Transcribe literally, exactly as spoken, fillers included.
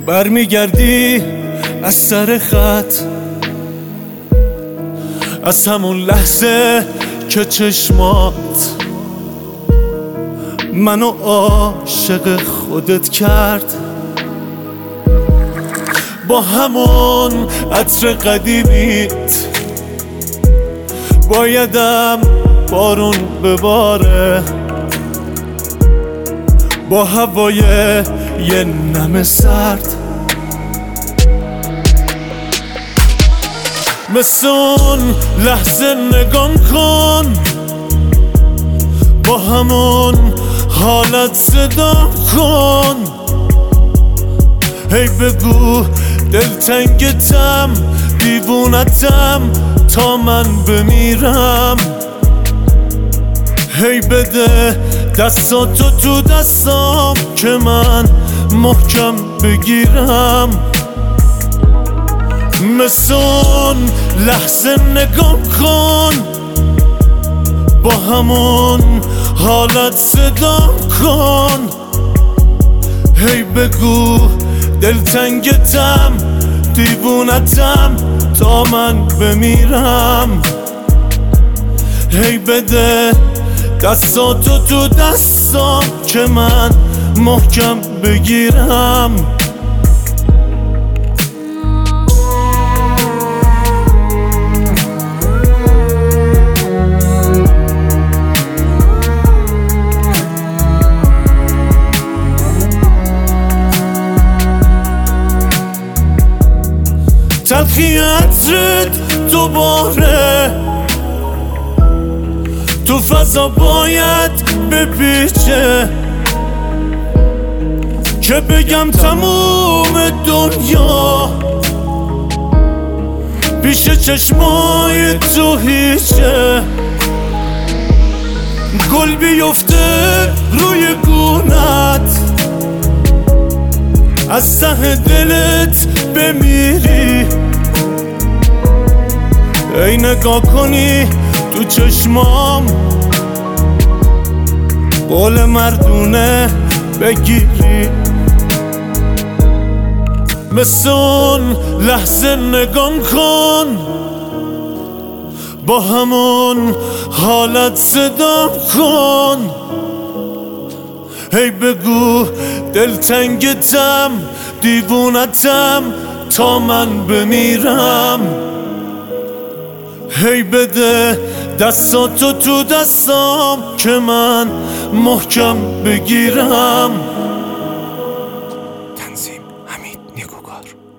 برمیگردی از سر خط، از همون لحظه که چشمات منو عاشق خودت کرد. با همون عطر قدیمیت بایدم بارون بباره، با هوای یه نم سرد، مثل اون لحظه نگام کن، با همون حالت صدام کن. هی بگو دلتنگتم، دیوونتم تا من بمیرم. هی بده دستاتو تو دستام که من محکم بگیرم. مثل اون لحظه نگام کن، با همون حالت صدام کن. هی بگو دلتنگتم، دیوونتم تا من بمیرم. هی بده دستاتو تو دستام که من محکم بگیرم. تلخی عطرت دوباره تو فضا باید بپیچه، که بگم تموم دنیا پیش چشمای تو هیچه. گل بیفته روی گونت، از ته دلت بمیری. ای نگاه کنی تو چشمام، قول مردونه بگیری. مثل اون لحظه نگام کن، با همون حالت صدام کن. هی بگو دلتنگتم، دیوونتم تا من بمیرم. هی بده دستاتو تو دستام که من محکم بگیرم. تنظیم حمید نیکوکار.